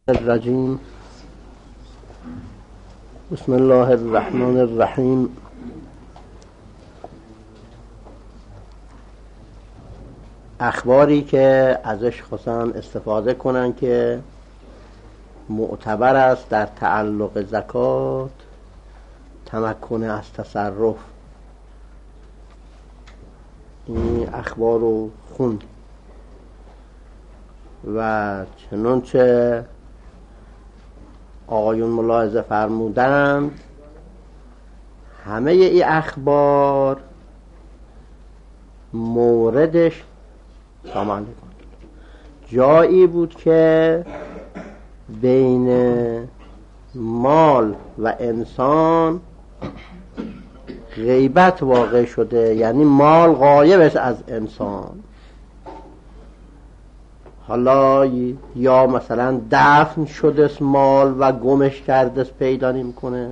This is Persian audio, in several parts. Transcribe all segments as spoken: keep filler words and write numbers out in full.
الرجیم. بسم الله الرحمن الرحیم. اخباری که ازش خواستن استفاده کنن که معتبر است در تعلق زکات، تمکن از تصرف. این اخبار رو خوند و چنانچه آقایون ملاحظه فرمودند همه این اخبار موردش سامان جایی بود که بین مال و انسان غیبت واقع شده، یعنی مال غایب است از انسان. حالا یا مثلا دفن شده است مال و گمش کرده است، پیدا نمی‌کنه،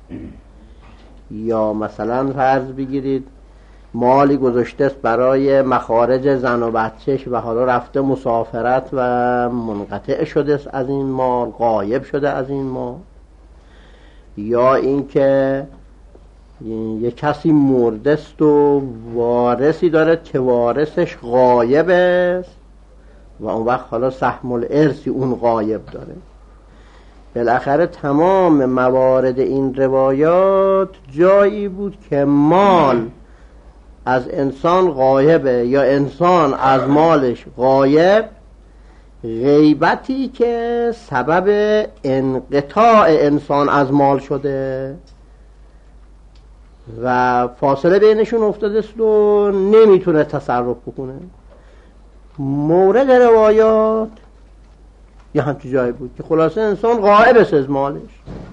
یا مثلا فرض بگیرید مالی گذاشته است برای مخارج زن و بچهش و حالا رفته مسافرت و منقطع شده است از این مال، غایب شده از این مال. یا اینکه یک کسی مرده است و وارثی داره که وارثش غایب است و اون وقت حالا سهم الارثی اون غایب داره. بالاخره تمام موارد این روایات جایی بود که مال از انسان غایبه یا انسان از مالش غایب، غیبتی که سبب انقطاع انسان از مال شده و فاصله بینشون افتاده است و نمیتونه تصرف بکنه. مورد روایات یا همچی جایی بود که خلاصه انسان غایب است از مالش.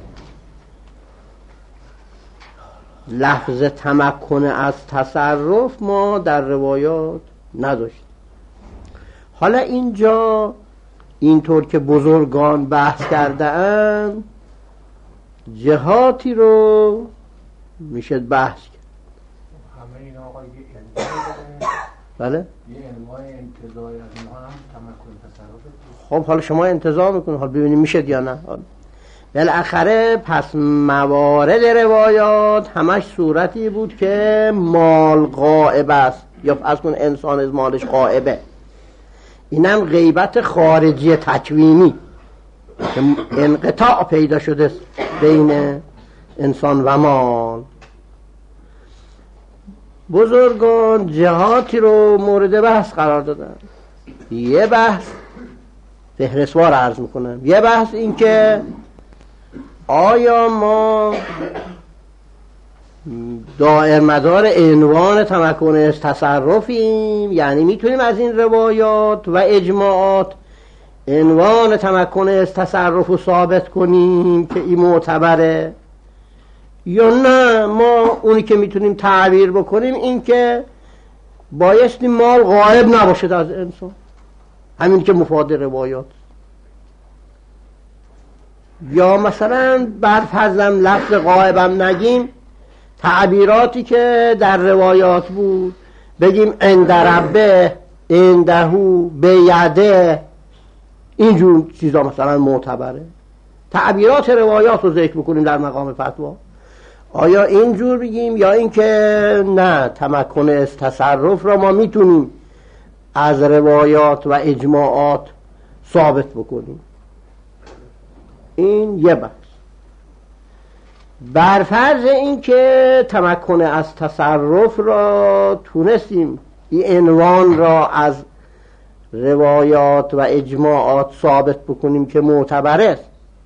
لفظ تمکن از تصرف ما در روایات نداشت. حالا اینجا اینطور که بزرگان بحث کرده اند جهاتی رو میشه بحث کرد. همه این آقا یه انتظار بله؟ یه انواع انتظار از اینها هم تمکن تصرف. خب حالا شما انتظار میکنید، حالا ببینید میشه یا نه. بالاخره پس موارد روایات همش صورتی بود که مال غائب است یا از کن انسان از مالش غائبه. اینم غیبت خارجی تکوینی که انقطاع پیدا شده بین انسان و مال. بزرگان جهاتی رو مورد بحث قرار دادن. یه بحث فهرستوار عرض میکنم. یه بحث این که آیا ما دائر مدار عنوان تمکن از تصرفیم، یعنی میتونیم از این روایات و اجماعات عنوان تمکن از تصرف رو ثابت کنیم که این معتبره، یا نه ما اونی که میتونیم تعبیر بکنیم این که بایستی مال غایب نباشد از انسان، همین که مفاد روایات. یا مثلا برفرضم لفظ غایبم نگیم، تعبیراتی که در روایات بود بگیم عند ربه، عندهو، بیده، اینجور چیزا مثلا معتبره. تعبیرات روایات رو ذکر بکنیم در مقام فتوا. آیا اینجور بگیم یا اینکه نه تمکن از تصرف را ما میتونیم از روایات و اجماعات ثابت بکنیم؟ این یه بحث. برفرض این که تمکن از تصرف را تونستیم این عنوان را از روایات و اجماعات ثابت بکنیم که معتبر است،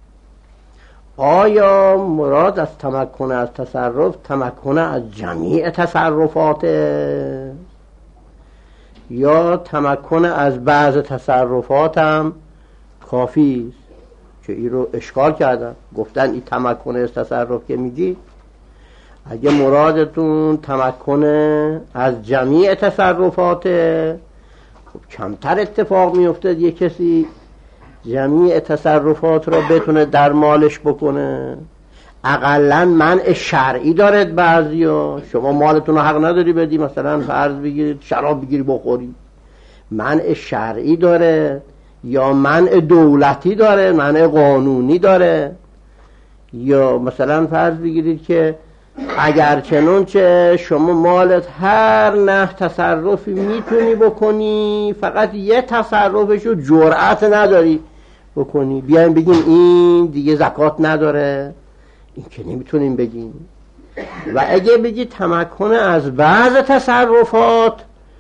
آیا مراد از تمکن از تصرف تمکن از جمیع تصرفات یا تمکن از بعض تصرفات هم کافی است؟ که این رو اشکال کردن، گفتن این تمکن از تصرف که میگی اگه مرادتون تمکن از جمیع تصرفات، خب کمتر اتفاق میفته یک کسی جمیع تصرفات رو بتونه در مالش بکنه. اقلن منع شرعی دارد بعضیا. شما مالتون رو حق نداری بدی، مثلا فرض بگیرید شراب بگیری بخوری، منع شرعی داره یا منع دولتی داره، منع قانونی داره. یا مثلا فرض بگیرید که اگر چنانچه شما مالت هر نه تصرفی میتونی بکنی، فقط یه تصرفشو جرأت نداری بکنی، بیایم بگیم این دیگه زکات نداره، این که نمیتونیم بگیم. و اگه بگی تمکن از بعض تصرفات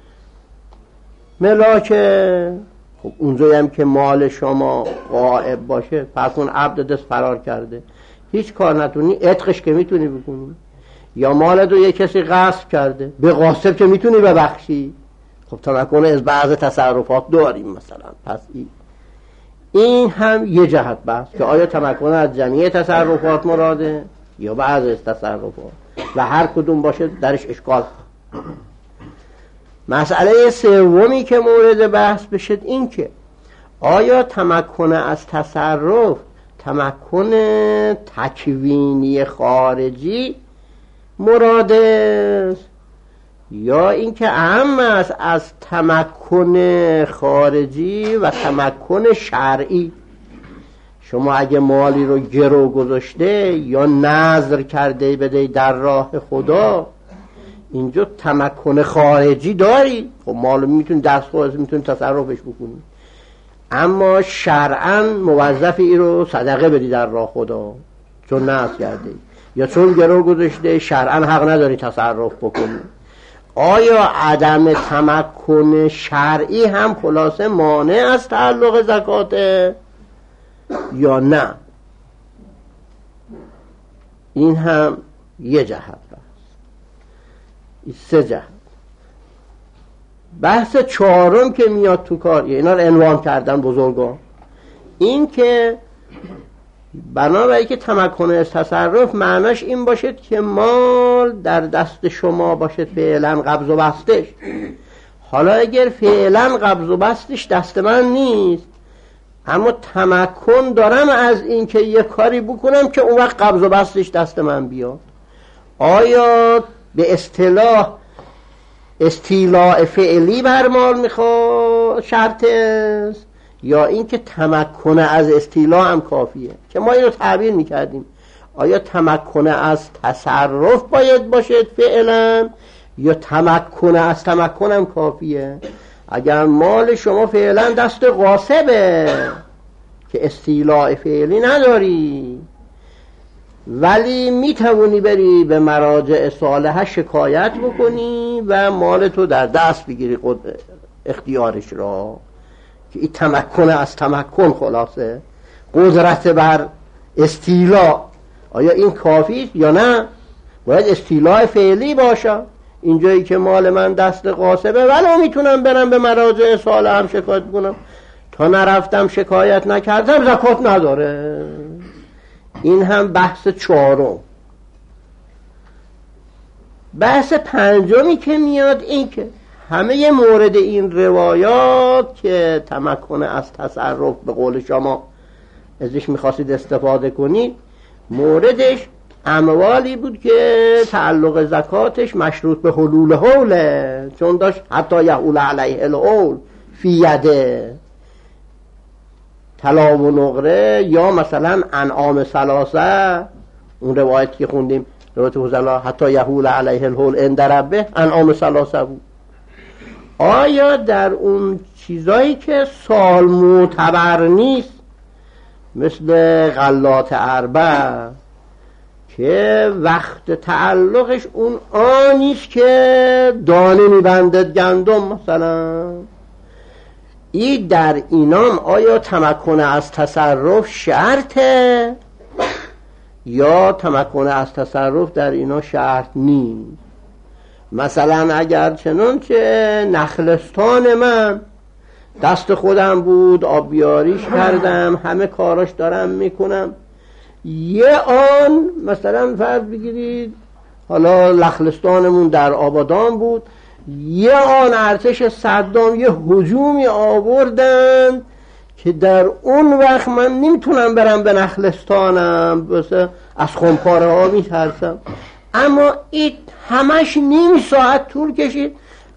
ملاکه، خب اونجایی هم که مال شما غائب باشه، پس اون عبد دست فرار کرده، هیچ کار نتونی، عتقش که میتونی بکنی. یا مال دو یه کسی غصب کرده، به غاصب که میتونی ببخشی، خب تمکن از بعض تصرفات داریم مثلا. پس این این هم یه جهت بحث که آیا تمکن از جمعی تصرفات مراده یا بعض از تصرفات، و هر کدوم باشه درش اشکال. مسئله سومی که مورد بحث بشه این که آیا تمکن از تصرف تمکن تکوینی خارجی مراده است یا اینکه اهم است از تمکن خارجی و تمکن شرعی. شما اگه مالی رو گرو گذاشته یا نذر کرده بده در راه خدا، اینجا تمکن خارجی داری، خب مال میتونی دست خواهد میتونی تصرفش بکنی، اما شرعاً موظفی ای رو صدقه بدی در راه خدا چون نذر کرده یا چون گرو گذاشته، شرعاً حق نداری تصرف بکنی. آیا عدم تمکن شرعی هم خلاصه مانع از تعلق زکاته یا نه؟ این هم یه جهت بحث. این سه جهت. بحث چهارم که میاد تو کار، اینا رو عنوان کردن بزرگان، این که بنابراین که تمکن از تصرف معناش این باشد که مال در دست شما باشد فعلا قبض و بستش. حالا اگر فعلا قبض و بستش دست من نیست، اما تمکن دارم از این که یه کاری بکنم که اون وقت قبض و بستش دست من بیاد، آیا به اصطلاح استیلاء فعلی بر مال میخواد شرط است یا این که تمکن از استیلاء هم کافیه؟ که ما اینو تعبیر میکردیم آیا تمکن از تصرف باید باشد فعلا یا تمکن از تمکن هم کافیه؟ اگر مال شما فعلا دست غاصبه که استیلاء فعلی نداری، ولی میتوانی بری به مراجع صالحه شکایت بکنی و مال تو در دست بگیری اختیارش را، که این تمکن از تمکن خلاصه قدرت بر استیلاء. آیا این کافی یا نه؟ باید استیلاء فعلی باشه. اینجایی که مال من دست غاصبه ولو میتونم برم به مراجع صالحه هم شکایت بکنم، تا نرفتم شکایت نکردم زکات نداره. این هم بحث چهارم. بحث پنجمی که میاد این که همه مورد این روایات که تمکن از تصرف به قول شما ازش میخواستید استفاده کنید، موردش اموالی بود که تعلق زکاتش مشروط به حلول حوله، چون داشت حتی یحول علیه الحول فی یده، طلا و نقره یا مثلا انعام ثلاثه، اون روایت که خوندیم روایت فضلا حتی یحول علیه الحول عند ربه، انعام ثلاثه بود. آیا در اون چیزایی که سال معتبر نیست مثل غلات اربع که وقت تعلقش اون آنیست که دانه میبندد گندم مثلا، ای در اینام آیا تمکن از تصرف شرطه یا تمکن از تصرف در اینا شرط نیست؟ مثلا اگر چنانچه نخلستان من دست خودم بود، آبیاریش کردم، همه کاراش دارم میکنم، یه آن مثلا فرض بگیرید حالا نخلستانمون در آبادان بود، یه آن ارتش صدام یه هجومی آوردن که در اون وقت من نمیتونم برم به نخلستانم، بس از خمپاره ها میترسم، اما این همش نیم ساعت طول کشید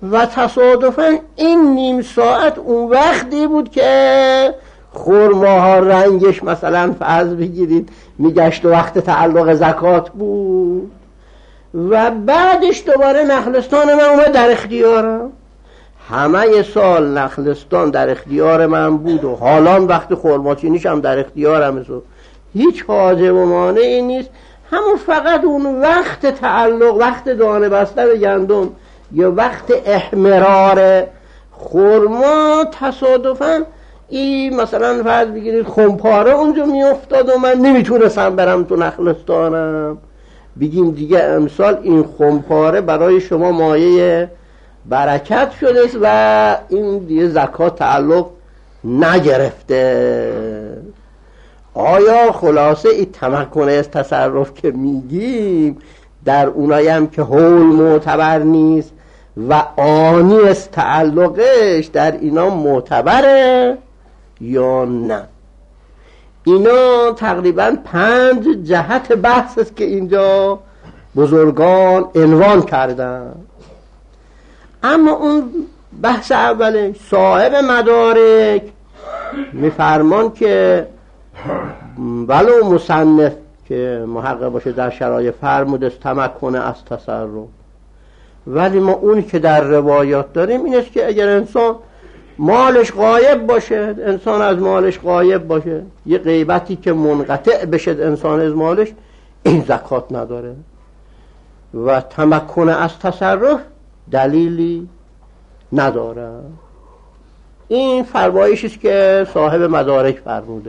و تصادفاً این نیم ساعت اون وقتی بود که خرماها رنگش مثلا فرض بگیرید میگشت و وقت تعلق زکات بود و بعدش دوباره نخلستان من اومد در اختیارم. همه سال نخلستان در اختیار من بود و حالا وقت خرماچینیش هم در اختیارم است. هیچ حاجب و مانعی نیست، همون فقط اون وقت تعلق، وقت دانه بستن گندم یا وقت احمرار خرما تصادفاً این مثلا فرض بگیرید خمپاره اونجا میافتاد و من نمیتونستم برم تو نخلستانم. بگیم دیگه امسال این خمپاره برای شما مایه برکت شده و این دیگه زکات تعلق نگرفته. آیا خلاصه این تمکن از تصرف که میگیم در اونایی هم که حول معتبر نیست و آنی از تعلقش در اینا معتبره یا نه؟ اینا تقریبا پنج جهت بحث است که اینجا بزرگان عنوان کردن. اما اون بحث اوله صاحب مدارک میفرمان که ولو مصنف که محقق باشه در شرایط فرمود است تمکن از تصرف، ولی ما اونی که در روایات داریم این است که اگر انسان مالش غایب باشه، انسان از مالش غایب باشه، یه غیبتی که منقطع بشه انسان از مالش، این زکات نداره و تمکن از تصرف دلیلی نداره. این فرمایشی است که صاحب مدارک فرموده.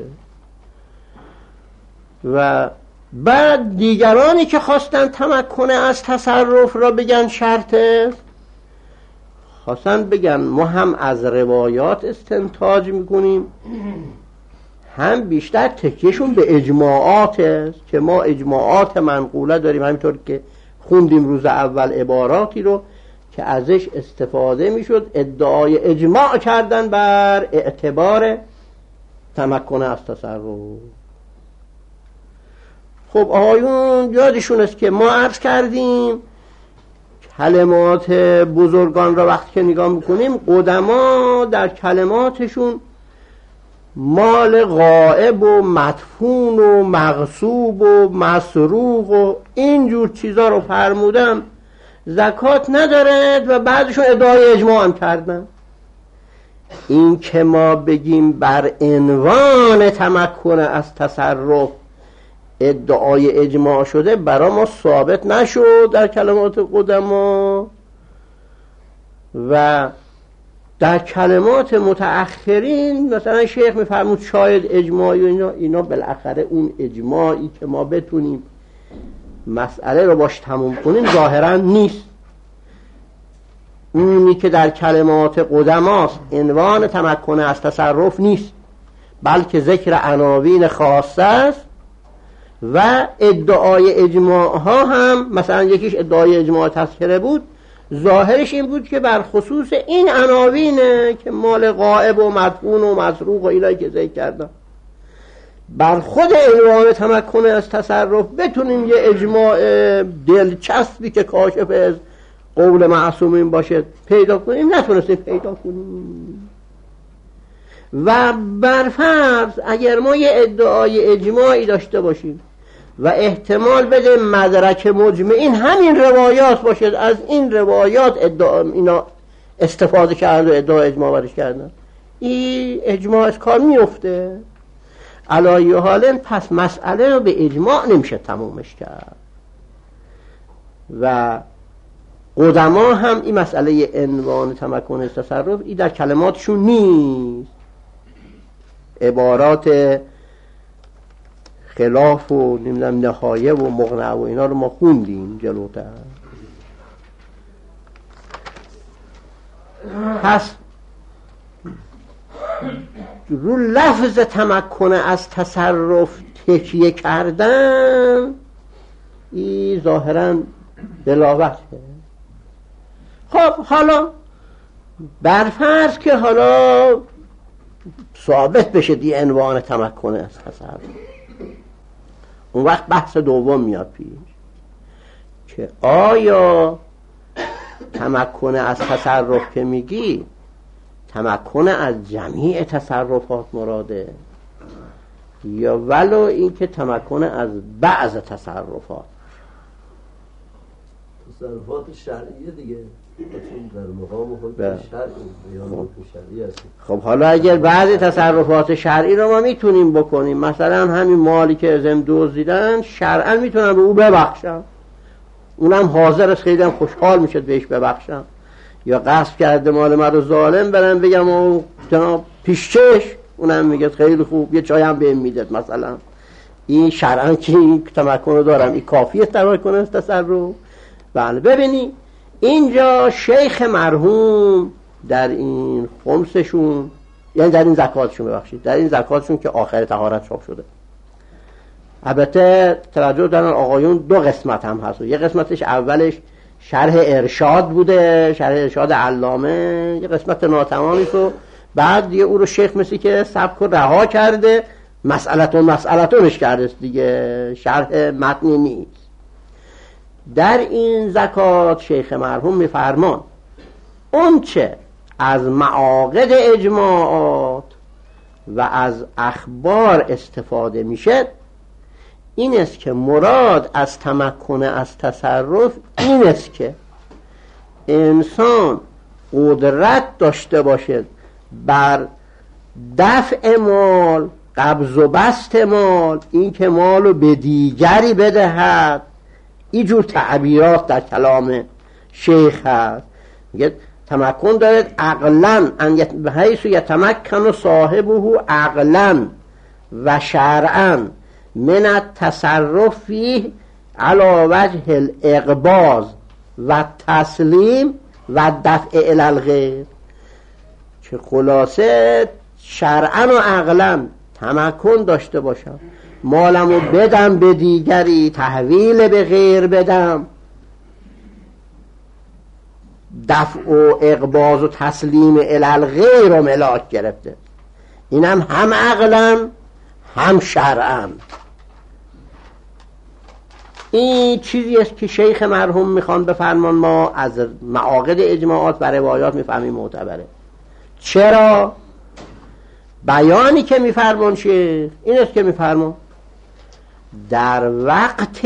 و بعد دیگرانی که خواستن تمکن از تصرف را بگن شرطه، خواستن بگن ما هم از روایات استنتاج میکنیم، هم بیشتر تکیهشون به اجماعات است که ما اجماعات منقوله داریم، همینطور که خوندیم روز اول عباراتی رو که ازش استفاده میشد ادعای اجماع کردن بر اعتبار تمکن از تصرف. خب آقایون یادشون است که ما عرض کردیم کلمات بزرگان را وقتی که نگاه میکنیم، قدما در کلماتشون مال غائب و مدفون و مغصوب و مسروق و اینجور چیزا رو فرمودن زکات ندارد و بعدشون ادعای اجماع هم کردن. این که ما بگیم بر عنوان تمکن از تصرف ادعای اجماع شده برای ما ثابت نشد در کلمات قدما و در کلمات متأخرین مثلا شیخ میفرمود شاید اجماعی و اینا, اینا بالاخره اون اجماعی که ما بتونیم مسئله رو باش تموم کنیم ظاهرا نیست. اونی که در کلمات قدماست عنوان تمکن از تصرف نیست، بلکه ذکر عناوین خاصه است و ادعای اجماع ها هم مثلا یکیش ادعای اجماع تذکره بود، ظاهرش این بود که بر خصوص این عناوینه که مال غائب و مدفون و مسروق و اینایی که ذکر کردم بر خود عنوان تمکن از تصرف بتونیم یه اجماع دلچسبی که کاشف از قول معصومین باشه پیدا کنیم، نتونستیم پیدا کنیم. و برفرض اگر ما یه ادعای اجماعی داشته باشیم و احتمال بده مدرک مجمعین همین روایات باشه، از این روایات ادعا اینا استفاده کرد و ادعا اجماع برش کردن، این اجماع از کار میفته. علایه حالن پس مسئله رو به اجماع نمیشه تمومش کرد و قدما هم این مسئله عنوان تمکن از تصرف این در کلماتشون نیست. عبارات خلاف و نمیدونم نهایه و مقنع و اینا رو ما خوندیم جلوتر. پس رو لفظ تمکن از تصرف تکیه کردن این ظاهرا بلاغته. خب حالا برفرض که حالا ثابت بشه دی عنوان تمکن از تصرف، اون وقت بحث دوم میاد پیش که آیا تمکن از تصرف که میگی تمکن از جمیع تصرفات مراده یا ولو این که تمکن از بعض تصرفات؟ تصرفات شرعیه دیگه، چون در مقام خود شرعی بیان حکم شرعی هست. خب حالا اگر بعضی تصرفات شرعی رو ما میتونیم بکنیم، مثلا همین مالی که ازم دزدیدن شرعا میتونن به او ببخشن، اونم حاضر است، خیلی هم خوشحال میشه بهش ببخشن. یا غصب کرده مال من رو ظالم برن بگم او جناب پیشچش، اونم میگه خیلی خوب یه چای هم بهم میداد مثلا. این شرعا که این تمکن رو دارم، این کافیه تمکن از تصرف. بله ببینی اینجا شیخ مرحوم در این خمسشون، یعنی در این زکاتشون، ببخشید در این زکاتشون که آخر طهارت چاپ شده، البته توجه دارن آقایون دو قسمت هم هست، یه قسمتش اولش شرح ارشاد بوده، شرح ارشاد علامه، یه قسمت ناتمامی و بعد دیگه او رو شیخ مثل که سبک رو رها کرده، مسئلتون مسئلتونش کرده دیگه، شرح متنی نیست. در این زکات شیخ مرحوم میفرمان اون چه از معاقد اجماعات و از اخبار استفاده میشه این است که مراد از تمکن از تصرف این است که انسان قدرت داشته باشد بر دفع مال، قبض و بسط مال، این که مالو به دیگری بدهد. اینجور تعبیرات در کلام شیخ هست، میگه تمکن دارد عقلاً ان بحیث یتمکن صاحبه عقلاً و شرعاً من التصرف فیه علی وجه الاقباض و تسلیم و دفع الی الغیر. چه خلاصه شرعاً و عقلاً تمکن داشته باشم مالمو بدم به دیگری، تحویل به غیر بدم، دفع و اقباض و تسلیم الی الغیر رو ملاک گرفته. اینم هم عقلاً هم شرعاً. این چیزی است که شیخ مرحوم میخوان بفرمان، ما از معاقد اجماعات و روایات میفهمیم معتبره. چرا؟ بیانی که میفرمان شیخ این است که میفرمان در وقت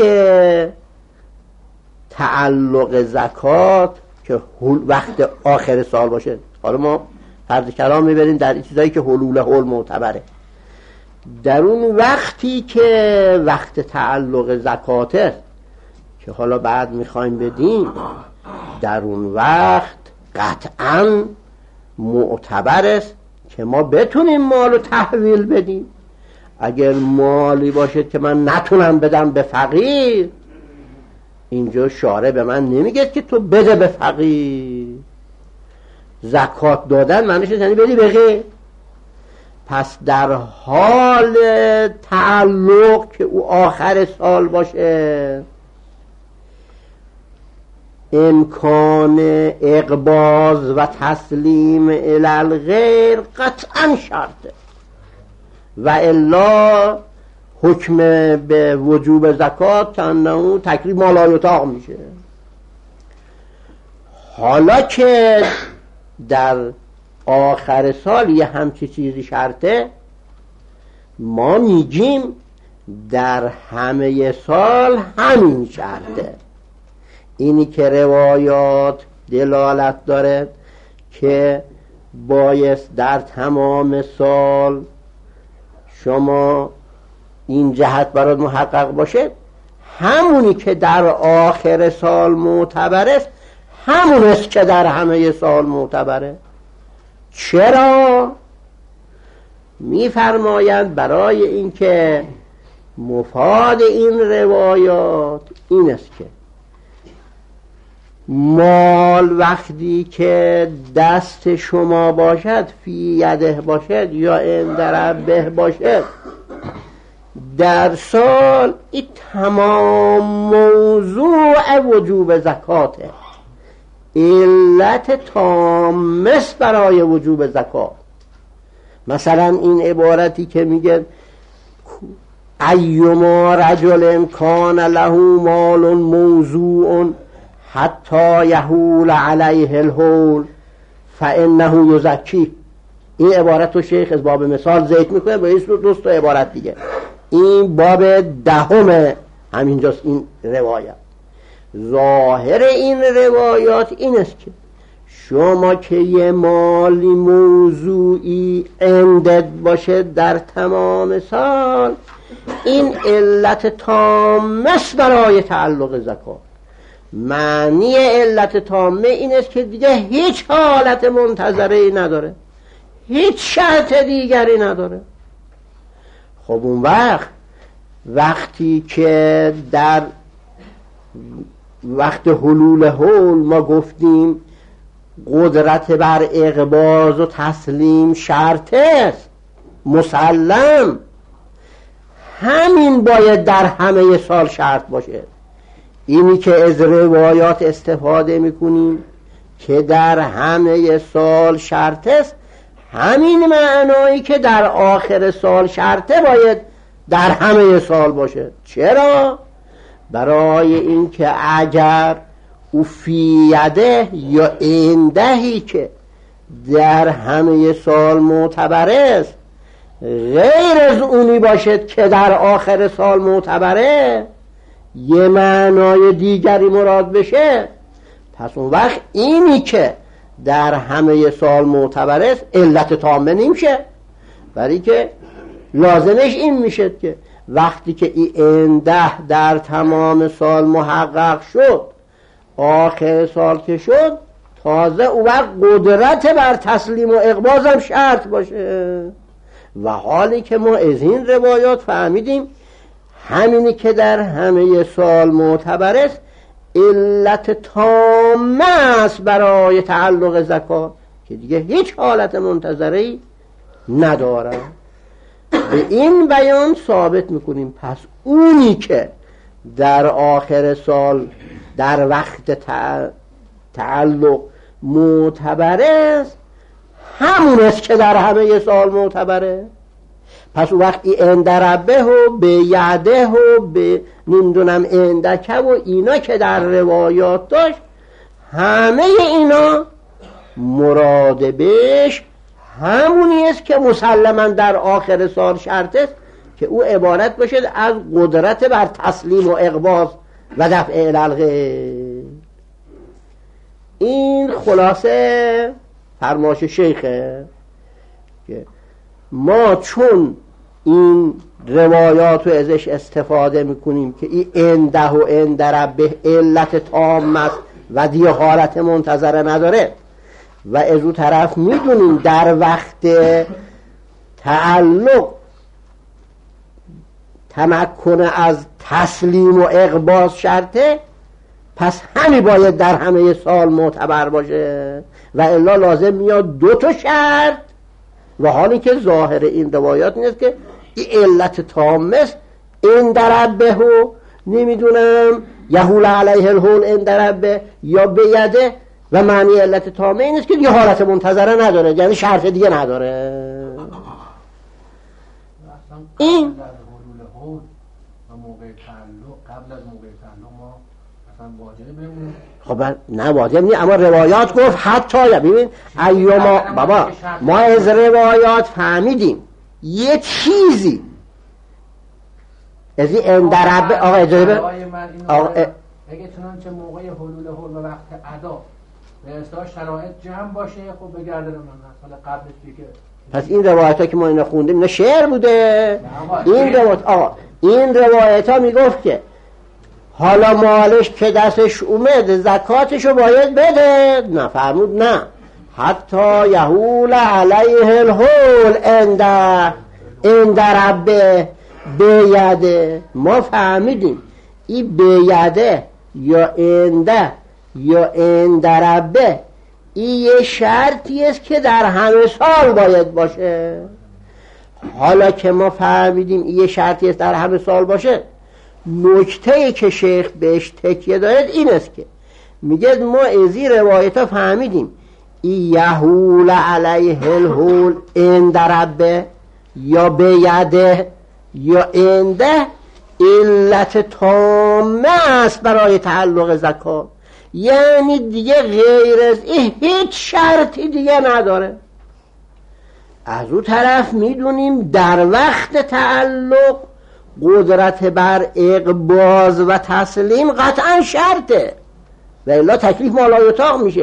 تعلق زکات که وقت آخر سال باشه، حالا ما فرض کلام میبریم در این چیزایی که حلول حل معتبره، در اون وقتی که وقت تعلق زکاته که حالا بعد میخوایم بدیم، در اون وقت قطعاً معتبر است که ما بتونیم مالو تحویل بدیم. اگر مالی باشه که من نتونم بدم به فقیر، اینجا شارع به من نمیگه که تو بده به فقیر. زکات دادن معنیش یعنی بدی به غیر. پس در حال تعلق که او آخر سال باشه، امکان اقباض و تسلیم الی الغیر قطعا شرطه، و الا حکم به وجوب زکات کنه تکلیف مالایطاق میشه. حالا که در آخر سال یه همچی چیزی شرطه، ما میگیم در همه سال همین شرطه. اینی که روایات دلالت داره که بایست در تمام سال شما این جهت برات محقق باشه، همونی که در آخر سال معتبر است همون است که در همه سال معتبره. چرا؟ میفرمایند برای اینکه مفاد این روایات این است که مال وقتی که دست شما باشد، فی یده باشد یا عند ربه باشد، در سال این تمام موضوع وجوب زکاته، علت تامست برای وجوب زکات. مثلا این عبارتی که میگه ایما رجل کان له مال موضوع، حتی یحول علیه الحول فانه یزکی. این عبارت رو شیخ از باب مثال ذکر میکنه با این دوست و عبارت دیگه. این باب دهم همینجاست. این روایت ظاهر این روایات این است که شما که یه مالی موضوعی عندت باشه در تمام سال، این علت تامه است برای تعلق زکات. معنی علت تامه این است که دیگه هیچ حالت منتظره‌ای نداره، هیچ شرط دیگری نداره. خب اون وقت وقتی که در وقت حلول حول ما گفتیم قدرت بر اقباض و تسلیم شرط است مسلم، همین باید در همه سال شرط باشه. اینی که از روایات استفاده میکنیم که در همه سال شرط است، همین معنایی که در آخر سال شرطه باید در همه سال باشه. چرا؟ برای این که اگر او فی یده یا اندهی که در همه سال معتبر است غیر از اونی باشد که در آخر سال معتبره، یه معنای دیگری مراد بشه، پس اون وقت اینی که در همه سال معتبر است علت تامه نمیشه. برای که لازمش این میشه که وقتی که این انده در تمام سال محقق شد، آخر سال که شد، تازه اون وقت قدرت بر تسلیم و اقباض هم شرط باشه. و حالی که ما از این روایات فهمیدیم همینی که در همه سال معتبر است علت تامه است برای تعلق زکات که دیگه هیچ حالت منتظری نداره. به این بیان ثابت میکنیم پس اونی که در آخر سال در وقت تعلق معتبر است همون است که در همه سال معتبره. پس وقتی اندربه و به یده و به نمیدونم اندکه و اینا که در روایات داشت، همه اینا مراد بهش همونی است که مسلما در آخر سال شرط است که او عبارت باشد از قدرت بر تسلیم و اقباض و دفع الالغه. این خلاصه فرمایش شیخه که ما چون این روایات رو ازش استفاده میکنیم که این انده و اندره به علت تام است و دیگه حالت منتظره نداره، و از اون طرف میدونیم در وقت تعلق تمکن از تسلیم و اقباض شرطه، پس همین باید در همه سال معتبر باشه و الا لازم میاد دو تا شرط. و حالی که ظاهر این روایات نیست که این علت تام است، این دربه و نمیدونم یحول علیه الحول این دربه یا بیده، و معنی علت تامه این است که یه حالت منتظره نداره، یعنی شرط دیگه نداره. این و موقع تعلق قبل از موقع تعلق ما اصلا واجبه اون خب نه واجب نیست، اما روایات گفت حتی. ببین ایوما بابا ما از روایات فهمیدیم یه چیزی از این اندربه آقا اجازه آقا اگه چنانچه موقع حلول حل و وقت ادا به اصطلاح شرایط جمع باشه، خب بگردن من حالا قبلش دیگه. پس این روایت ها که ما اینا خوندیم نه شعر بوده. این روایت آقا این روایت ها میگفت که حالا مالش که دستش اومد زکاتشو باید بده، نه فرمود نه حتی یحول علیه الحول انده اندربه بیده. ما فهمیدیم این بیده یا انده یا اندربه این یه شرطی است که در همه سال باید باشه. حالا که ما فهمیدیم این یه شرطی است در همه سال باشه، نکته‌ای که شیخ بهش تکیه دارد این است که میگه ما از این روایت ها فهمیدیم این یحول علیه الحول اندربه یا بیده یا انده علت تامه است برای تعلق زکات. یعنی دیگه غیر از این هیچ شرطی دیگه نداره. از اون طرف میدونیم در وقت تعلق قدرت بر اقباض و تسلیم قطعا شرطه و الا تکلیف مالایطاق میشه.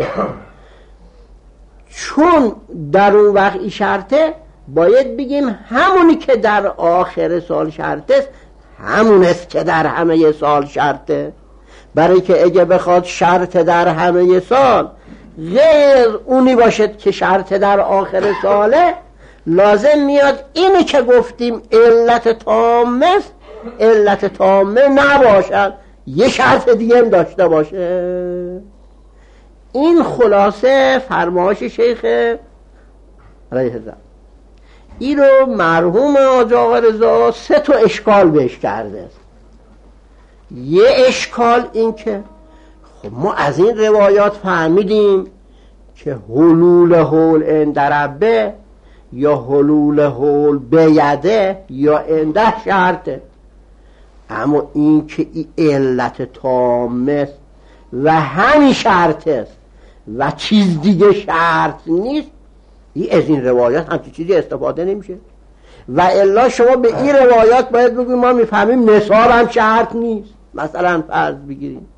چون در اون وقت این شرطه، باید بگیم همونی که در آخر سال شرطه همون است که در همه سال شرطه. برای که اگه بخواد شرط در همه سال غیر اونی باشد که شرط در آخر ساله، لازم میاد اینی که گفتیم علت تامه علت تامه نباشد، یه شرط دیگه هم داشته باشه. این خلاصه فرمایش شیخ علیه السلام. این رو مرحوم حاج آقا رضا سه تا اشکال بهش کرده است. یه اشکال این که خب ما از این روایات فهمیدیم که حلول حول عند ربه یا حلول حول بیده یا عنده شرطه، اما این که این علت تامه است و همین شرط است و چیز دیگه شرط نیست، این از این روایات همچین چیزی استفاده نمیشه. و الا شما به این روایات باید بگوید ما میفهمیم نصاب هم شرط نیست. مثلا فرض بگیریم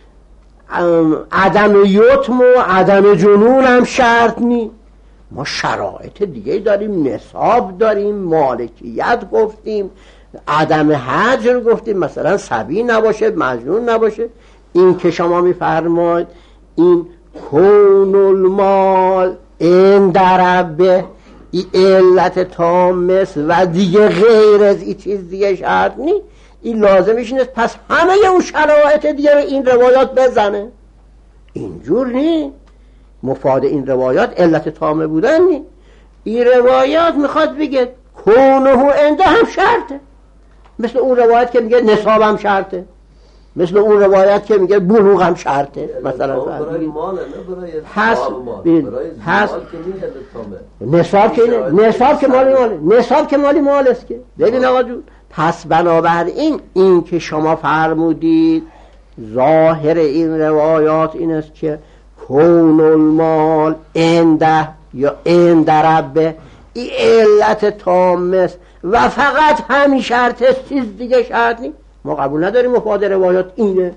عدم یتم و عدم جنون هم شرط نیست. ما شرایط دیگه داریم، نصاب داریم، مالکیت گفتیم، عدم حجر گفتیم، مثلا صبی نباشه، مجنون نباشه. این که شما میفرمایید این کون المال این دربه این علت تامه و دیگه غیر از این چیز دیگه شرط نیست، این لازمش نیست پس همه اون شرایط دیگه رو این روایات بزنه. اینجور نیست. مفاد این روایات علت تامه بودن نیست. این روایات میخواد بگه کونه عنده هم شرطه، مثل اون روایت که میگه نصاب هم شرطه، مثل اون روایت که میگه بلوغ هم شرطه. مثلا برای مال نه برای پس پس نصاب که نصاب که مالی مال نصاب که مالی مال است که ببین آقا جون. پس بنابراین این که شما فرمودید ظاهر این روایات این است که کون المال عنده یا عند ربه این علت تامه است و فقط همین شرط است، چیز دیگه شرط نیست. ما قبول نداریم مفاد روایات اینه.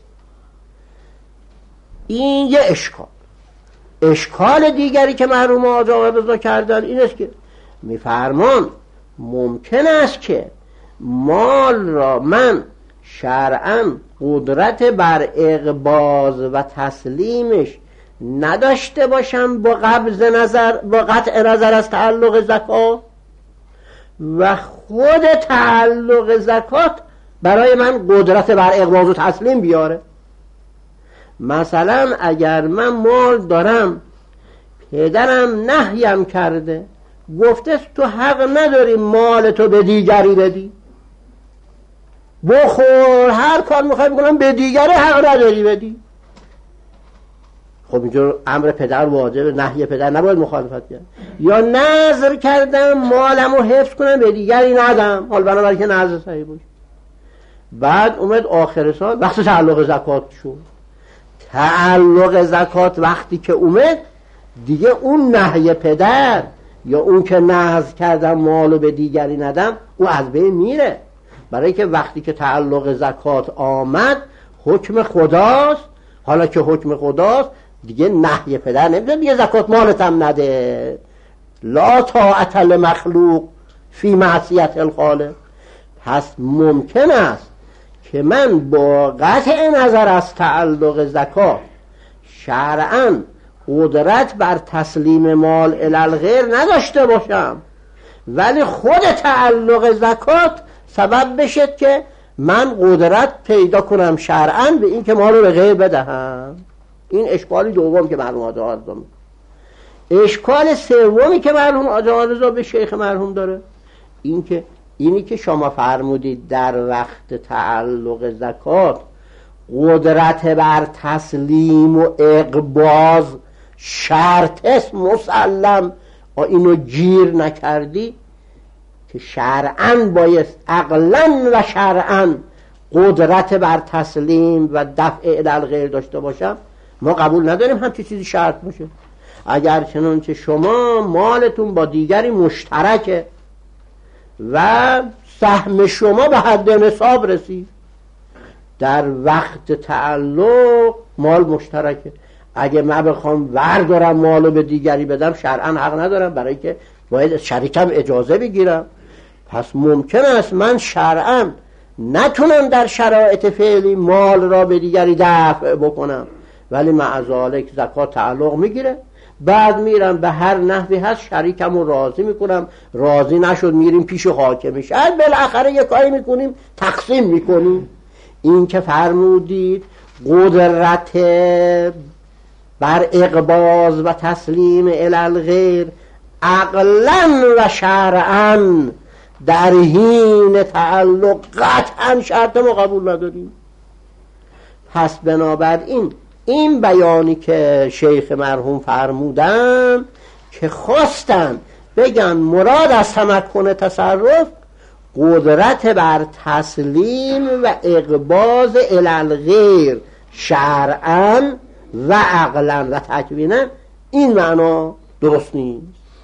این یه اشکال. اشکال دیگری که مرحوم حاج آقا رضا کردن این است که میفرمان ممکن است که مال را من شرعاً قدرت بر اقباض و تسلیمش نداشته باشم با قبض نظر با قطع نظر از تعلق زکات و خود تعلق زکات برای من قدرت بر اقباض و تسلیم بیاره. مثلا اگر من مال دارم، پدرم نهیم کرده گفته تو حق نداری مال تو به دیگری بدی، بخور هر کار میخوای بکنم، به دیگری حق نداری بدی. خب اینجا امر پدر واجبه، نهی پدر نباید مخالفت کرد. یا نذر کردم مالمو حفظ کنم به دیگری ندم، حال بنابراین که نذر صحیح باشه. بعد اومد آخر سال وقت تعلق زکات شد. تعلق زکات وقتی که اومد دیگه اون نهی پدر یا اون که نذر کردم مالو به دیگری ندم او از بین میره. برای که وقتی که تعلق زکات آمد حکم خداست. حالا که حکم خداست دیگه نهی پدر نمیده دیگه زکات مالتم نده. لا طاعت لمخلوق فی معصیت الخالق. پس ممکن است که من با قطع نظر از تعلق زکات شرعاً قدرت بر تسلیم مال الی الغیر نداشته باشم، ولی خود تعلق زکات سبب بشه که من قدرت پیدا کنم شرعاً به این که مال رو به غیر بدهم. این اشکالی دوم که مرحوم حاج آقا رضا. اشکال سومی که مرحوم حاج آقا رضا به شیخ مرحوم داره این که اینی که شما فرمودید در وقت تعلق زکات قدرت بر تسلیم و اقباض شرط است مسلم، اینو گیر نکردی که شرعاً بایست عقلاً و شرعاً قدرت بر تسلیم و دفع الالغیر داشته باشم، ما قبول نداریم همچی چیزی شرط باشه. اگر چنانچه شما مالتون با دیگری مشترکه و سهم شما به حد نصاب رسید، در وقت تعلق مال مشترکه. اگه من بخوام وردارم مالو به دیگری بدم شرعاً حق ندارم، برای که باید شریکم اجازه بگیرم. پس ممکن است من شرعاً نتونم در شرایط فعلی مال را به دیگری دفع بکنم، ولی معذالک زکات تعلق میگیره، بعد میرم به هر نحوی هست شریکم رو راضی میکنم، راضی نشد میریم پیش حاکم، شاید بالاخره یک کاری میکنیم تقسیم میکنیم. این که فرمودید قدرت بر اقباض و تسلیم الالغیر عقلا و شرعا در حین تعلق قطعا شرط ما قبول نداریم. پس بنابراین این بیانی که شیخ مرحوم فرمودن که خواستن بگن مراد از تمکن تصرف قدرت بر تسلیم و اقباض الالغیر شرعا و عقلا و تکوینا، این معنا درست نیست.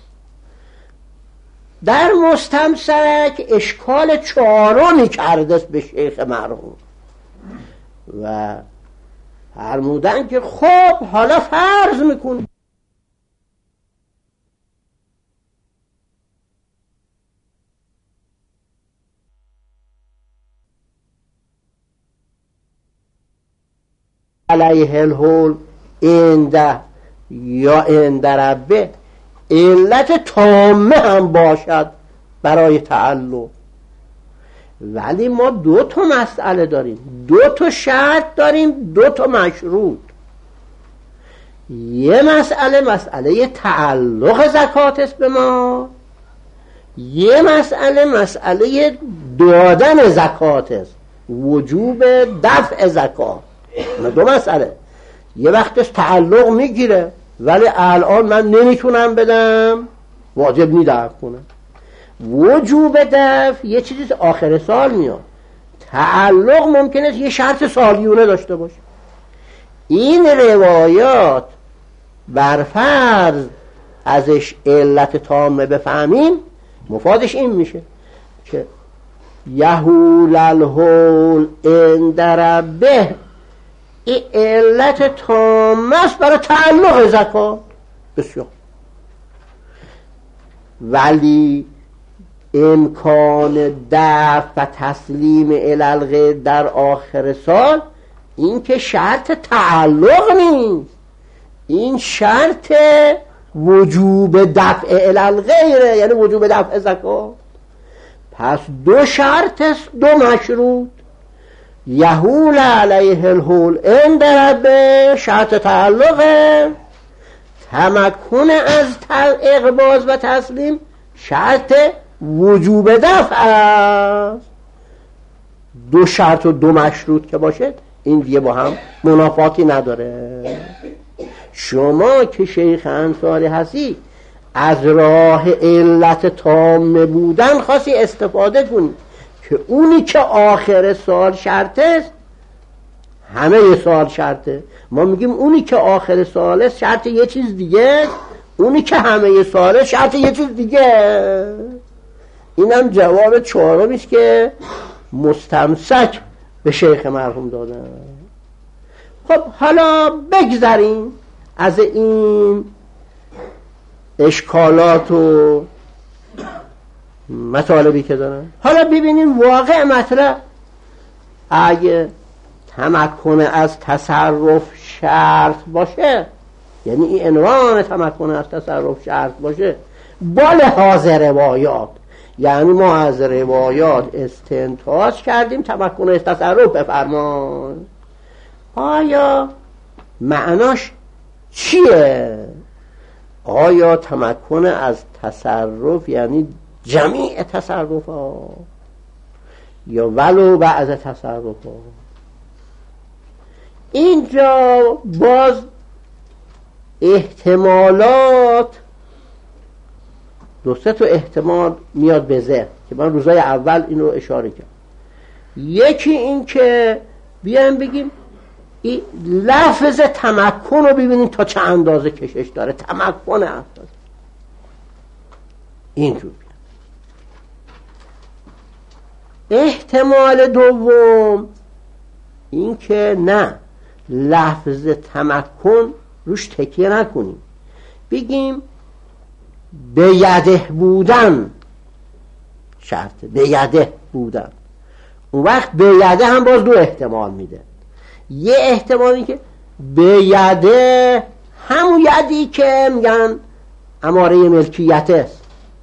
در مستمسک اشکال چهارمی کرده به شیخ مرحوم و فرمودن که خب حالا فرض میکنی علیه الحول انده یا اندربه علت تامه هم باشد برای تعلق، ولی ما دو تا مسئله داریم، دو تا شرط داریم، دو تا مشروط. یه مسئله مسئله تعلق زکات است به ما، یه مسئله مسئله دادن زکات است، وجوب دفع زکات. دو مسئله، یه وقتش تعلق میگیره ولی الان من نمیتونم بدم، واجب نی دفع کنم. وجوب دفع یه چیزی آخر سال میاد، تعلق ممکنه یه شرط سالیونه داشته باشه. این روایات بر فرض ازش علت تامه بفهمیم مفادش این میشه که یهول الحول اندربه، این علت تامه است برای تعلق زکات. بسیار. ولی امکان دفع و تسلیم الالغیر در آخر سال این که شرط تعلق نیست، این شرط وجوب دفع الالغیره، یعنی وجوب دفع زکات. پس دو شرط است، دو مشروط. یهول علیه الحول اندربه شرط تعلقه، تمکن از اقباض و تسلیم شرط وجوب دفع است. دو شرط و دو مشروط که باشد این دیگه با هم منافاتی نداره. شما که شیخ انصاری هستی از راه علت تامه بودن خواستی استفاده کنی که اونی که آخر سال شرط است همه سال شرطه. ما میگیم اونی که آخر سال است شرط یه چیز دیگه، اونی که همه ساله شرط یه چیز دیگه. اینم جواب چهارمی است که مستمسک به شیخ مرحوم دادن. خب حالا بگذریم از این اشکالات و مطالبی که دارن، حالا ببینیم واقع مطلب. اگه تمکن از تصرف شرط باشه، یعنی این عنوان تمکن از تصرف شرط باشه با لحاظ روایات، یعنی ما از روایات استنتاج کردیم تمکن از تصرف بفرمان، آیا معناش چیه؟ آیا تمکن از تصرف یعنی جمیع تصرف ها یا ولو بعض تصرف ها؟ اینجا باز احتمالات دو سه تا احتمال میاد به ذهن که من روزای اول این رو اشاره کردم. یکی این که بیایم بگیم این لفظ تمکن رو ببینیم تا چه اندازه کشش داره. تمکن اندازه اینجور. احتمال دوم این که نه، لفظ تمکن روش تکیه نکنیم، بگیم به یده بودن شرطه، به یده بودن. اون وقت به یده هم باز دو احتمال میده. یه احتمالی که به یده همون یدی که میگن اماره ملکیت است.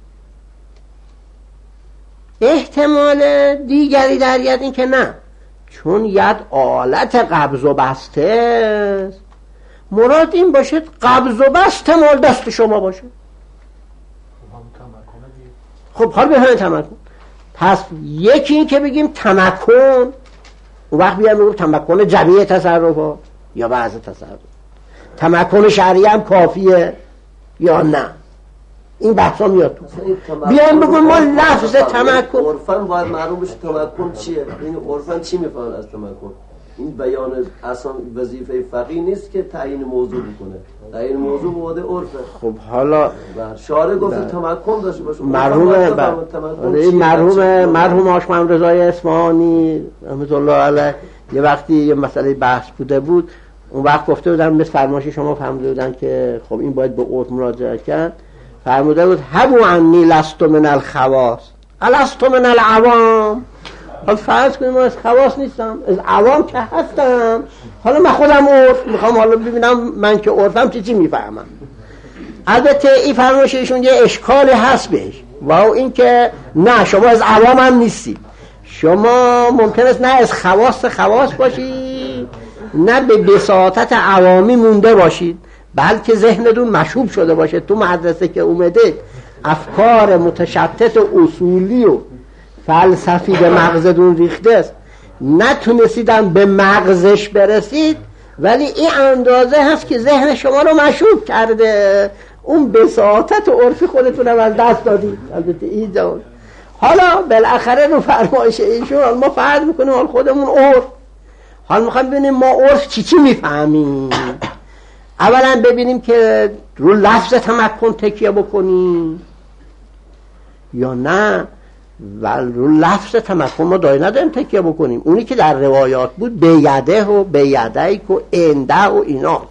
احتمال دیگری در ید این که نه، چون ید آلت قبض و بسته است، مراد این باشه قبض و بست مال دست شما باشه. خب حال بفهمید تمکن. پس یکی این که بگیم تمکن، اون وقت بیایم بگیم تمکن جمیع تصرفات یا بعض تصرف، تمکن شرعی هم کافیه یا نه، این بحثا میاد تو. بیایم بگیم ما لفظ تمکن عرفاً باید معلوم بشه تمکن چیه. این عرفاً چی میفهمن از تمکن؟ این بیان اصلا وظیفه فقیه نیست که تعیین موضوع بکنه، تعیین موضوع بوده عرفه. خب حالا شارع گفت تمکن داشته باشه. مرحوم مرحوم مرحوم آقا محمد رضای اصفهانی رحمت الله علیه یه وقتی یه مسئله بحث بوده بود، اون وقت گفته بودن مثل فرمایش شما فهمیده بودن که خب این باید به عرف مراجعه کرد. فرموده بود هبو انی لست من الخواص الست من العوام. حالا فرض کنیم من از خواص نیستم، از عوام که هستم. حالا من خودم عرف میخوام حالا ببینم من که عرفم چی چی میفهمم. البته این فرمایش ایشون یه اشکالی هست بهش، و این که نه شما از عوام هم نیستید، شما ممکن است نه از خواص خواص باشید نه به بساطت عوامی مونده باشید، بلکه ذهنتون مشوب شده باشه. تو مدرسه که اومده افکار متشتت و اصولی و فلسفی به مغزتون ریخته است، نتونستیدن به مغزش برسید، ولی این اندازه هست که ذهن شما رو مشوب کرده، اون بساطت و عرفی خودتون رو از دست دادید. البته این جان حالا بالاخره رو فرمایش ایشون ما فرض میکنیم حال خودمون عرف، حال میخوایم ببینیم ما عرف چی چی میفهمیم. اولا ببینیم که رو لفظ تمکن تکیه بکنیم یا نه، و رو لفظ تمکن ما دایی نداریم تکیه بکنیم. اونی که در روایات بود به یده و به یدیک و انده و اینا.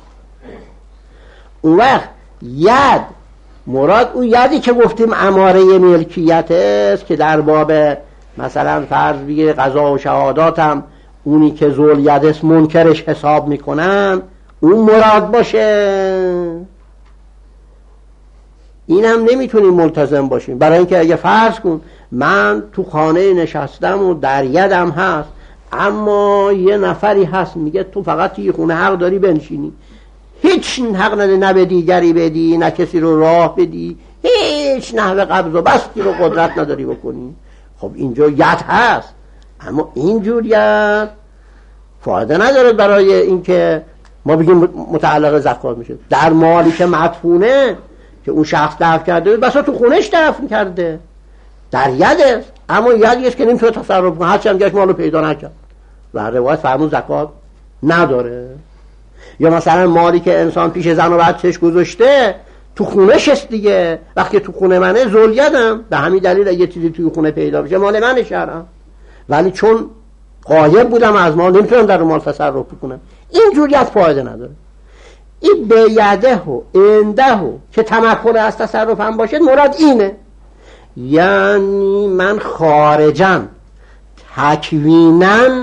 اون وقت ید مراد اون یدی که گفتیم اماره ملکیت است، که در باب مثلا فرض بگیر قضا و شهادات هم اونی که ذل ید است منکرش حساب میکنن، اون مراد باشه. این هم نمیتونیم ملتزم باشیم، برای اینکه اگه فرض کن من تو خانه نشستم و در یدم هست، اما یه نفری هست میگه تو فقط توی خونه حق داری بنشینی، هیچ حق نداری نه به دیگری بدی نه کسی رو راه بدی، هیچ نحوه قبض و بستی رو قدرت نداری بکنی. خب اینجا ید هست، اما اینجور ید فایده نداره برای اینکه ما بگیم متعلق زکات میشه. در مالی که مدفونه که اون شخص دفع کرده بسا تو خونش دفن کرده در یده، اما یدی است که نمیتونه تصرف کنه، هرچی هم گشت مالو پیدا نکرد و روایت فرمون زکات نداره. یا مثلا مالی که انسان پیش زن و بچه‌اش گذاشته تو خونش است دیگه، وقتی تو خونه منه ذل یدم، به همین دلیل اگه چیزی توی خونه پیدا بشه مال منه شرعا، ولی چون غایب بودم از مال نمیتونم در مال تصرف کنم. اینجوری از فایده نداره. این به یده و انده و که تمکن از تصرف هم باشد مراد اینه، یعنی من خارجا تکویناً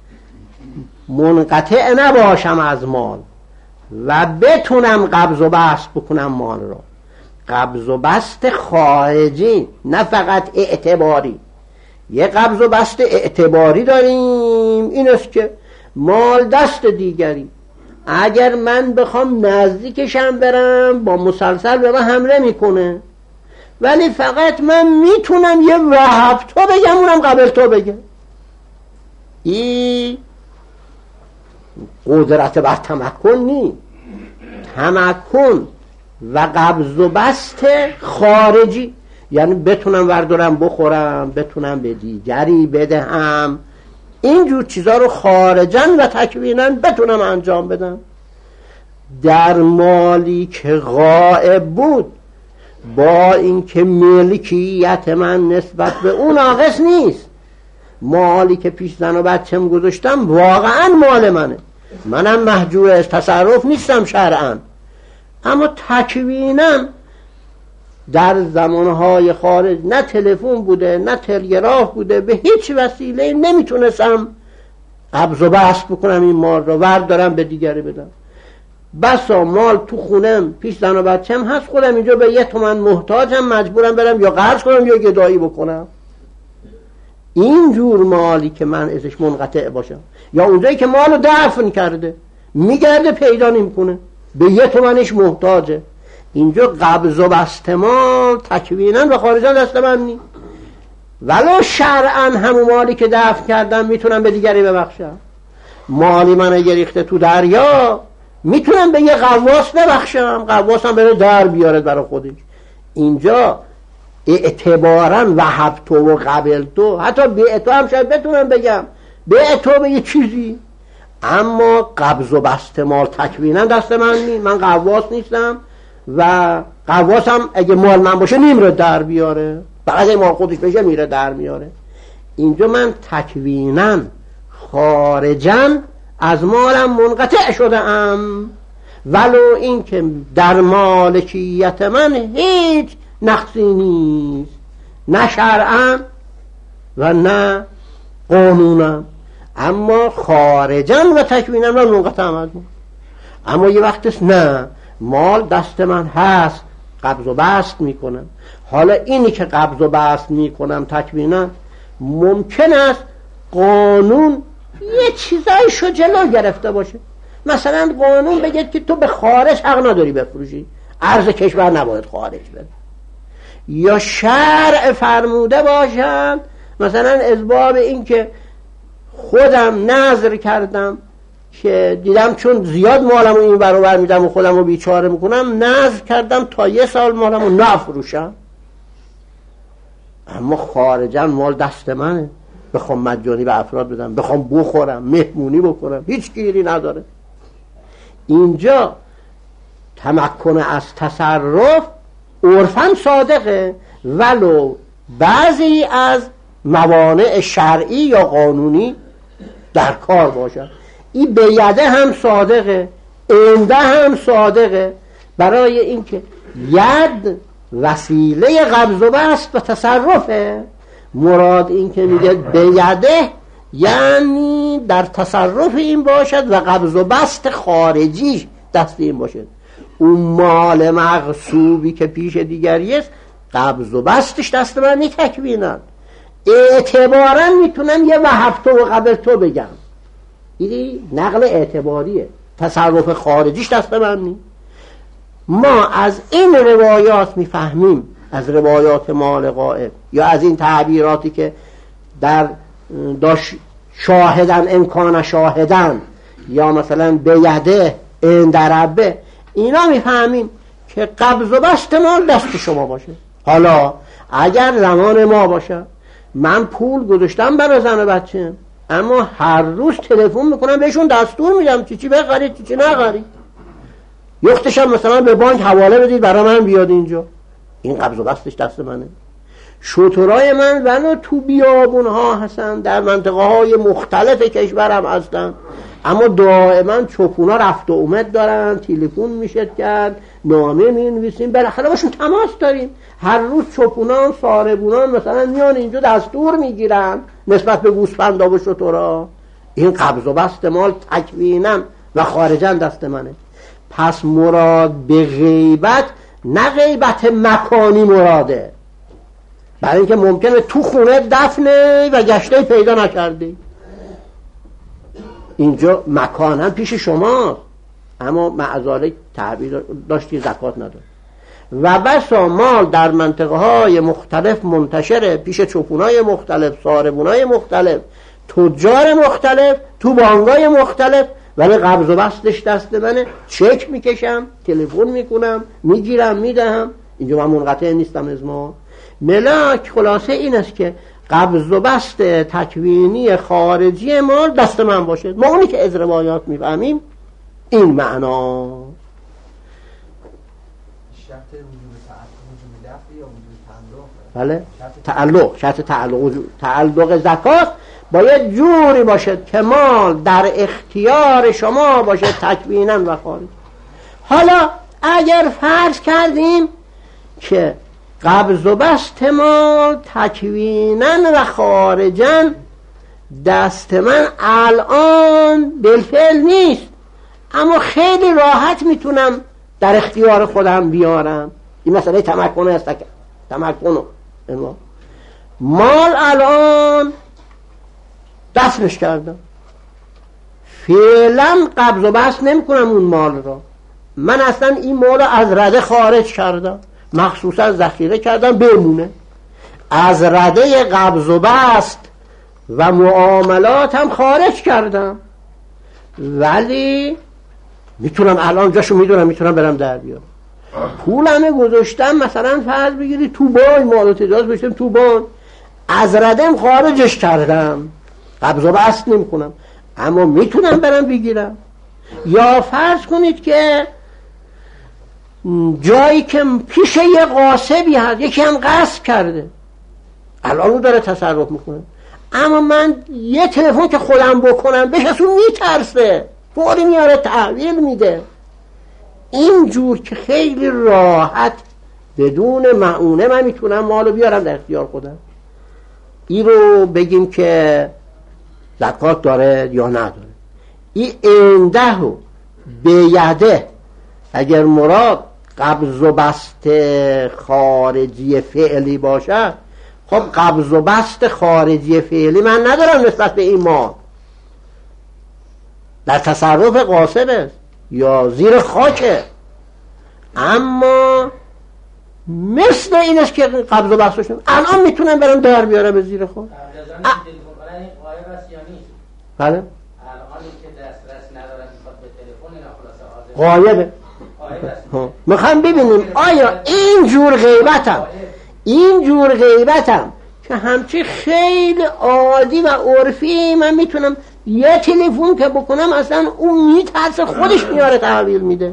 منقطع نباشم از مال و بتونم قبض و بسط بکنم مال را. قبض و بسط خارجی نه فقط اعتباری. یه قبض و بسط اعتباری داریم، این است که مال دست دیگری، اگر من بخوام نزدیکشم برم با مسلسل به من حمله میکنه، ولی فقط من میتونم یه وهب تو بگم اونم قبل تو بگم. این قدرت بر تمکن نی. تمکن و قبض و بسط خارجی، یعنی بتونم وردارم بخورم، بتونم به دیگری بدهم، اینجور چیزا رو خارجاً و تکویناً بتونم انجام بدم. در مالی که غائب بود با اینکه ملکیت من نسبت به اون ناقص نیست، مالی که پیش زن و بچم گذاشتم واقعاً مال منه، منم محجور از تصرف نیستم شرعاً، اما تکویناً در زمانهای خارج نه تلفن بوده نه تلگراف بوده، به هیچ وسیله نمیتونستم قبض و بسط بکنم این مال رو وردارم به دیگری بدم. بسا مال تو خونم پیش زن و بچم هست، خودم اینجا به یه تومن محتاجم، مجبورم برم یا قرض کنم یا گدایی بکنم. این جور مالی که من ازش منقطع باشم، یا اونجایی که مالو دفن کرده میگرده پیدا نمیکنه، به یه تومنش محتاجه، اینجا قبض و بسط مال تکویناً و خارجاً دست من نی. ولو شرعاً همون مالی که دفن کردم میتونم به دیگری ببخشم. مالی من گریخته تو دریا میتونم به یه غواص ببخشم، غواصم بره در بیارد برای خودش. اینجا اعتباراً وهب تو و قبل تو، حتی به تو هم شاید بتونم بگم به تو به یه چیزی، اما قبض و بسط مال تکویناً دست من نی. من غواص نیستم و غواصم اگه مال من باشه نمیره در بیاره، فقط اگه مال خودش بشه میره در میاره. اینجا من تکویناً خارجاً از مالم منقطع شده ام، ولو این که در مالکیت من هیچ نقصی نیست، نه شرعاً و نه قانونا، اما خارجاً و تکویناً من منقطع ام از مال. اما یه وقتش نه، مال دست من هست، قبض و بسط میکنم. حالا اینی که قبض و بسط میکنم تکویناً، ممکن است قانون یه چیزایشو جلو گرفته باشه. مثلا قانون بگه که تو به خارج حق نداری بفروشی، ارز کشور نباید خارج بره، یا شرع فرموده باشن مثلا از باب این که خودم نظر کردم که دیدم چون زیاد مالمو این برابر میدم و خودمو بیچاره میکنم، نظر کردم تا یه سال مالمو نفروشم، اما خارجا مال دست منه، بخوام مجانی به افراد بدم، بخوام بخورم، مهمونی بکنم، هیچ گیری نداره. اینجا تمکن از تصرف عرفاً صادقه، ولو بعضی از موانع شرعی یا قانونی در کار باشد. این به یده هم صادقه، عنده هم صادقه، برای اینکه ید وسیله قبض و بسط و تصرفه. مراد این که میگه به یده یعنی در تصرف این باشد و قبض و بسط خارجی دست این باشد. اون مال مغصوبی که پیش دیگری است قبض و بستش دست من نی تکوینن، اعتبارا میتونم یه وهب تو و قبل تو بگم، این نقل اعتباریه، تصرف خارجیش دست من نی. ما از این روایات میفهمیم، از روایات مال غائب یا از این تعبیراتی که در داش شاهدن امکان شاهدن یا مثلا به یده این دربه، اینا میفهمیم که قبض و بسط مال دست شما باشه. حالا اگر زمان ما باشه من پول گذاشتم برای زن و بچه، اما هر روز تلفن میکنم بهشون دستور میدم چی چی بخرید چی چی نخرید، یختشم مثلا به بانک حواله بدید برای من بیاد اینجا، این قبض و بستش دست منه. شترای من ولو تو بیابون ها هستن، در منطقه های مختلف کشورم هستن، اما دائما چوپونا رفت و اومد دارن، تلفن میشه کرد، نامه مینویسیم، بالاخره باشون تماس داریم. هر روز چوپونان ساربونان مثلا میان اینجا دستور میگیرن نسبت به گوسفندا و شترا. این قبض و بسط مال تکویناً و خارجاً دست منه. پس مراد به غیبت نه غیبت مکانی مراده، برای اینکه ممکنه تو خونه دفنه و گشته پیدا نکرده، اینجا مکانا پیش شما، اما معذالک تعبیر داشتی زکات نداره. و بسا مال در منطقه های مختلف منتشره، پیش چوپونای مختلف، ساربونای مختلف، تجار مختلف، تو بانگای مختلف، ولی قبض و بستش دست منه، چک میکشم، تلفن میکنم، میگیرم میدهم، اینجا من منقطع نیستم از ما. ملاک خلاصه این است که قبض و بست تکوینی خارجی مال دست من باشه. ما اونی که از روایات میفهمیم این معنا. شرط وجود لفظی یا وجود بله تعلق، شرط تعلق تعلق زکات باید جوری باشد که مال در اختیار شما باشه تکوینا و خارج. حالا اگر فرض کردیم که قبض و بست مال تکوینا و خارجا دست من الان بالفعل نیست، اما خیلی راحت میتونم در اختیار خودم بیارم. این مسئله تمکن است. تمکن ما مال الان دستش کردم، فعلا قبض و بست نمی کنم اون مال را. من اصلا این مال را از رده خارج کردم، مخصوصا ذخیره کردم بمونه. از رده قبض و بست و معاملات هم خارج کردم، ولی میتونم الان جاشو میدونم، میتونم برم در بیارم. پولمه گذاشتم مثلا فرض بگیری تو بان، مال و تجارت بشتم تو بان، از ردم خارجش کردم، قبض و بست نمی کنم، اما میتونم برم بگیرم. یا فرض کنید که جایی که پیش یه غاصبی هست، یکی هم غصب کرده، الان رو داره تصرف میکنه، اما من یه تلفن که خودم بکنم بهش اصلا میترسه، فوری میاره تحویل میده. اینجور که خیلی راحت بدون معونه من میتونم مالو بیارم در اختیار خودم. این رو بگیم که زکات داره یا نداره. این عنده و بیده اگر مراد قبض و بست خارجی فعلی باشه، خب قبض و بست خارجی فعلی من ندارم نسبت به این مال، در تصرف غاصب است یا زیر خاکه، اما مثل این است که قبض و بست شد الان میتونم برم در بیارم به زیر خاک. بله الان که دسترس ندارم میخواد به تلفن اینا خلاصه غایبه. میخوام ببینیم آیا این جور غیبتم این جور غیبتم که همچی خیلی عادی و عرفی من میتونم یه تلفن که بکنم اصلا اون میترس خودش میاره تحویل میده،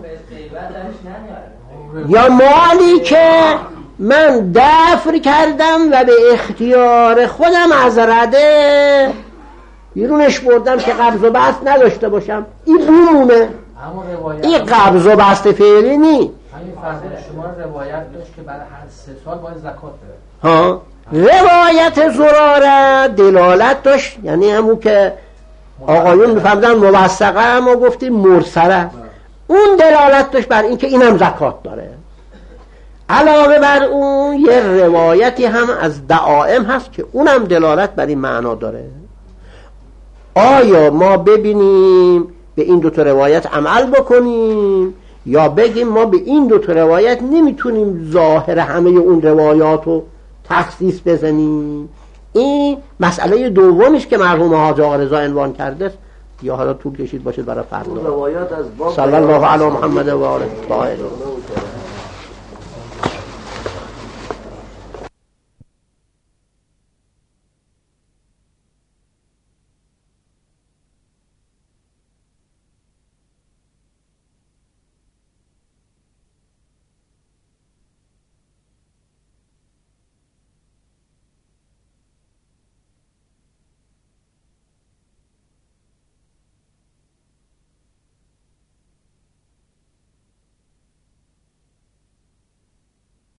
یا مالی که من دفر کردم و به اختیار خودم از رده بیرونش بردم که قبض و بست نداشته باشم، این بیرونه، این قبض و بست فعلی نی. همین فرض شما روایت داشت که برای هر سه سال باید زکات بده. ها روایت زراره دلالت داشت، یعنی همون که آقایون میفهمدن موثقه، اما گفتیم مرسله، اون دلالت داشت بر این که اینم زکات داره. علاوه بر اون یه روایتی هم از دعائم هست که اونم دلالت بر این معنا داره. آیا ما ببینیم به این دو تا روایت عمل بکنیم یا بگیم ما به این دو تا روایت نمیتونیم ظاهر همه اون روایات رو تخصیص بزنیم؟ این مسئله دومیش که مرحوم حاج آقا رضا عنوان کرده است، یا حالا طول کشید باشید برای فردا. روایات از صلی الله علی محمد و آله الطاهرین.